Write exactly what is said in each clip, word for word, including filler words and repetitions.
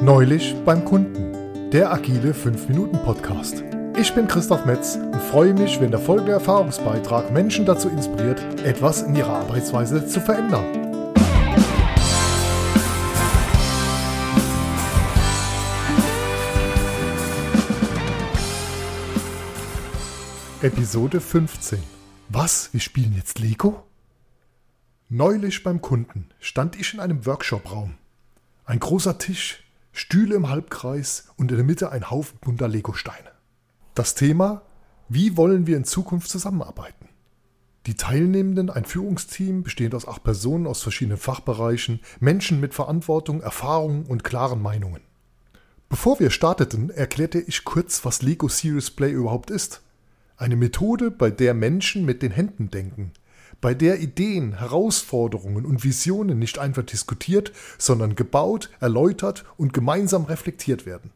Neulich beim Kunden, der agile fünf Minuten Podcast. Ich bin Christoph Metz und freue mich, wenn der folgende Erfahrungsbeitrag Menschen dazu inspiriert, etwas in ihrer Arbeitsweise zu verändern. Episode fünfzehn. Was? Wir spielen jetzt Lego? Neulich beim Kunden stand ich in einem Workshopraum. Ein großer Tisch, Stühle im Halbkreis und in der Mitte ein Haufen bunter Legosteine. Das Thema: Wie wollen wir in Zukunft zusammenarbeiten? Die Teilnehmenden, ein Führungsteam bestehend aus acht Personen aus verschiedenen Fachbereichen, Menschen mit Verantwortung, Erfahrung und klaren Meinungen. Bevor wir starteten, erklärte ich kurz, was Lego Serious Play überhaupt ist. Eine Methode, bei der Menschen mit den Händen denken, bei der Ideen, Herausforderungen und Visionen nicht einfach diskutiert, sondern gebaut, erläutert und gemeinsam reflektiert werden.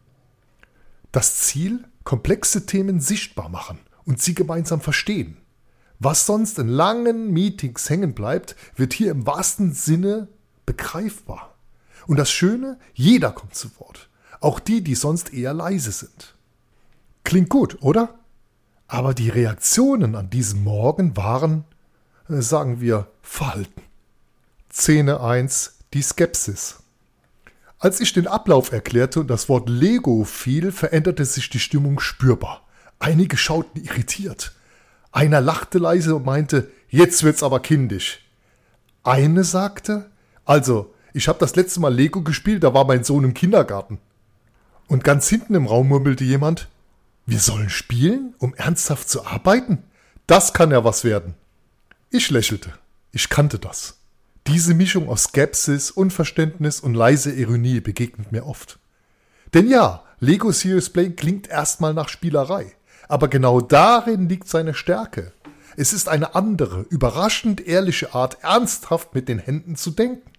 Das Ziel: komplexe Themen sichtbar machen und sie gemeinsam verstehen. Was sonst in langen Meetings hängen bleibt, wird hier im wahrsten Sinne begreifbar. Und das Schöne: jeder kommt zu Wort, auch die, die sonst eher leise sind. Klingt gut, oder? Aber die Reaktionen an diesem Morgen waren, sagen wir, verhalten. Szene eins, die Skepsis. Als ich den Ablauf erklärte und das Wort Lego fiel, veränderte sich die Stimmung spürbar. Einige schauten irritiert. Einer lachte leise und meinte, jetzt wird's aber kindisch. Eine sagte, also, ich habe das letzte Mal Lego gespielt, da war mein Sohn im Kindergarten. Und ganz hinten im Raum murmelte jemand, wir sollen spielen, um ernsthaft zu arbeiten? Das kann ja was werden. Ich lächelte. Ich kannte das. Diese Mischung aus Skepsis, Unverständnis und leise Ironie begegnet mir oft. Denn ja, Lego Serious Play klingt erstmal nach Spielerei. Aber genau darin liegt seine Stärke. Es ist eine andere, überraschend ehrliche Art, ernsthaft mit den Händen zu denken.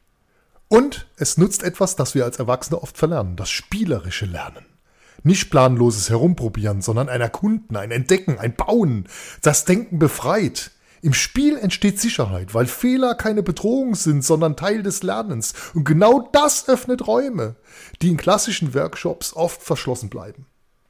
Und es nutzt etwas, das wir als Erwachsene oft verlernen, das spielerische Lernen. Nicht planloses Herumprobieren, sondern ein Erkunden, ein Entdecken, ein Bauen. Das Denken befreit. Im Spiel entsteht Sicherheit, weil Fehler keine Bedrohung sind, sondern Teil des Lernens. Und genau das öffnet Räume, die in klassischen Workshops oft verschlossen bleiben.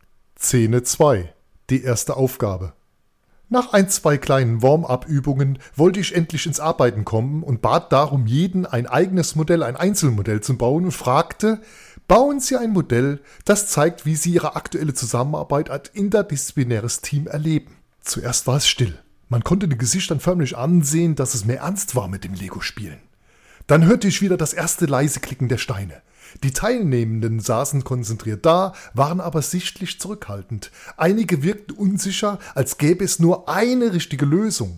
Szene zwei. Die erste Aufgabe. Nach ein, zwei kleinen Warm-up-Übungen wollte ich endlich ins Arbeiten kommen und bat darum, jeden ein eigenes Modell, ein Einzelmodell zu bauen und fragte, bauen Sie ein Modell, das zeigt, wie Sie Ihre aktuelle Zusammenarbeit als interdisziplinäres Team erleben. Zuerst war es still. Man konnte den Gesichtern förmlich ansehen, dass es mehr ernst war mit dem Lego-Spielen. Dann hörte ich wieder das erste leise Klicken der Steine. Die Teilnehmenden saßen konzentriert da, waren aber sichtlich zurückhaltend. Einige wirkten unsicher, als gäbe es nur eine richtige Lösung.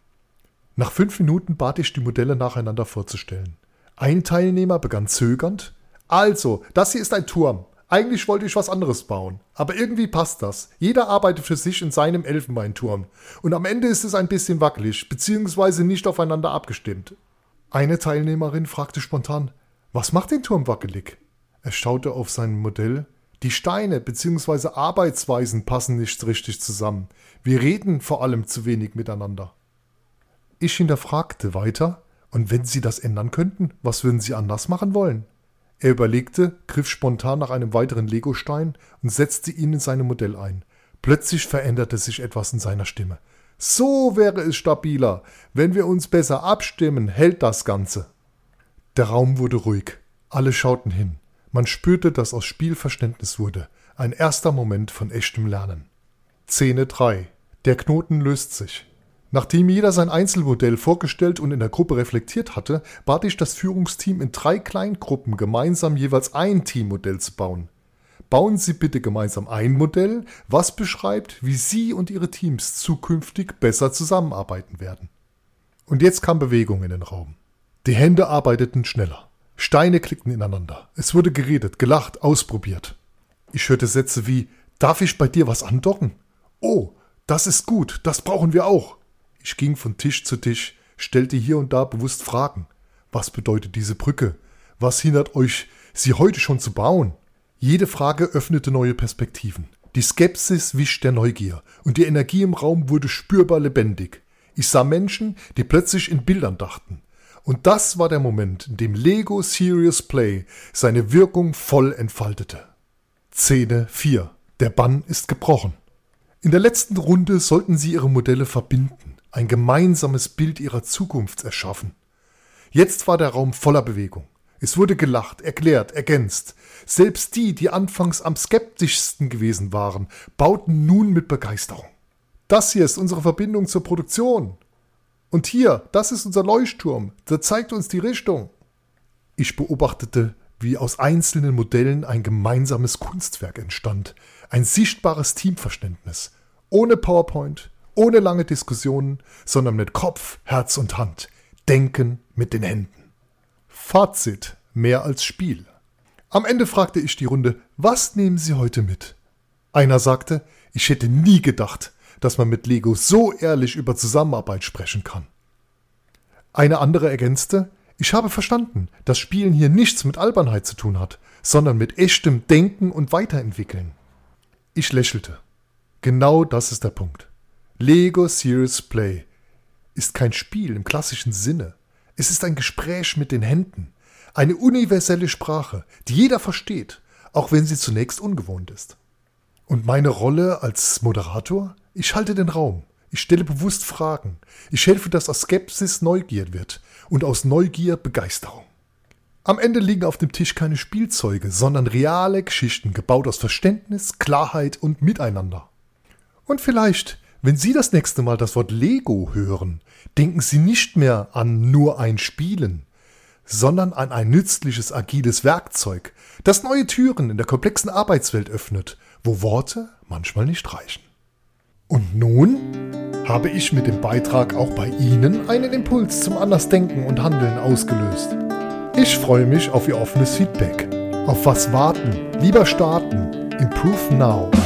Nach fünf Minuten bat ich, die Modelle nacheinander vorzustellen. Ein Teilnehmer begann zögernd. Also, das hier ist ein Turm. Eigentlich wollte ich was anderes bauen, aber irgendwie passt das. Jeder arbeitet für sich in seinem Elfenbeinturm. Und am Ende ist es ein bisschen wackelig, beziehungsweise nicht aufeinander abgestimmt. Eine Teilnehmerin fragte spontan, was macht den Turm wackelig? Er schaute auf sein Modell. Die Steine bzw. Arbeitsweisen passen nicht richtig zusammen. Wir reden vor allem zu wenig miteinander. Ich hinterfragte weiter, und wenn Sie das ändern könnten, was würden Sie anders machen wollen? Er überlegte, griff spontan nach einem weiteren Legostein und setzte ihn in sein Modell ein. Plötzlich veränderte sich etwas in seiner Stimme. So wäre es stabiler. Wenn wir uns besser abstimmen, hält das Ganze. Der Raum wurde ruhig. Alle schauten hin. Man spürte, dass aus Spiel Verständnis wurde. Ein erster Moment von echtem Lernen. Szene drei. Der Knoten löst sich. Nachdem jeder sein Einzelmodell vorgestellt und in der Gruppe reflektiert hatte, bat ich das Führungsteam in drei Kleingruppen gemeinsam jeweils ein Teammodell zu bauen. Bauen Sie bitte gemeinsam ein Modell, was beschreibt, wie Sie und Ihre Teams zukünftig besser zusammenarbeiten werden. Und jetzt kam Bewegung in den Raum. Die Hände arbeiteten schneller. Steine klickten ineinander. Es wurde geredet, gelacht, ausprobiert. Ich hörte Sätze wie, darf ich bei dir was andocken? Oh, das ist gut, das brauchen wir auch. Ich ging von Tisch zu Tisch, stellte hier und da bewusst Fragen. Was bedeutet diese Brücke? Was hindert euch, sie heute schon zu bauen? Jede Frage öffnete neue Perspektiven. Die Skepsis wich der Neugier und die Energie im Raum wurde spürbar lebendig. Ich sah Menschen, die plötzlich in Bildern dachten. Und das war der Moment, in dem Lego Serious Play seine Wirkung voll entfaltete. Szene vier. Der Bann ist gebrochen. In der letzten Runde sollten sie ihre Modelle verbinden, ein gemeinsames Bild ihrer Zukunft erschaffen. Jetzt war der Raum voller Bewegung. Es wurde gelacht, erklärt, ergänzt. Selbst die, die anfangs am skeptischsten gewesen waren, bauten nun mit Begeisterung. Das hier ist unsere Verbindung zur Produktion. Und hier, das ist unser Leuchtturm, der zeigt uns die Richtung. Ich beobachtete, wie aus einzelnen Modellen ein gemeinsames Kunstwerk entstand, ein sichtbares Teamverständnis, ohne PowerPoint, ohne lange Diskussionen, sondern mit Kopf, Herz und Hand, Denken mit den Händen. Fazit: mehr als Spiel. Am Ende fragte ich die Runde, was nehmen Sie heute mit? Einer sagte, ich hätte nie gedacht, dass man mit Lego so ehrlich über Zusammenarbeit sprechen kann. Eine andere ergänzte, ich habe verstanden, dass Spielen hier nichts mit Albernheit zu tun hat, sondern mit echtem Denken und Weiterentwickeln. Ich lächelte. Genau das ist der Punkt. Lego Serious Play ist kein Spiel im klassischen Sinne. Es ist ein Gespräch mit den Händen, eine universelle Sprache, die jeder versteht, auch wenn sie zunächst ungewohnt ist. Und meine Rolle als Moderator? Ich halte den Raum. Ich stelle bewusst Fragen. Ich helfe, dass aus Skepsis Neugier wird und aus Neugier Begeisterung. Am Ende liegen auf dem Tisch keine Spielzeuge, sondern reale Geschichten, gebaut aus Verständnis, Klarheit und Miteinander. Und vielleicht, wenn Sie das nächste Mal das Wort Lego hören, denken Sie nicht mehr an nur ein Spielen, sondern an ein nützliches, agiles Werkzeug, das neue Türen in der komplexen Arbeitswelt öffnet, wo Worte manchmal nicht reichen. Und nun habe ich mit dem Beitrag auch bei Ihnen einen Impuls zum Andersdenken und Handeln ausgelöst. Ich freue mich auf Ihr offenes Feedback. Auf was warten? Lieber starten. Improve now.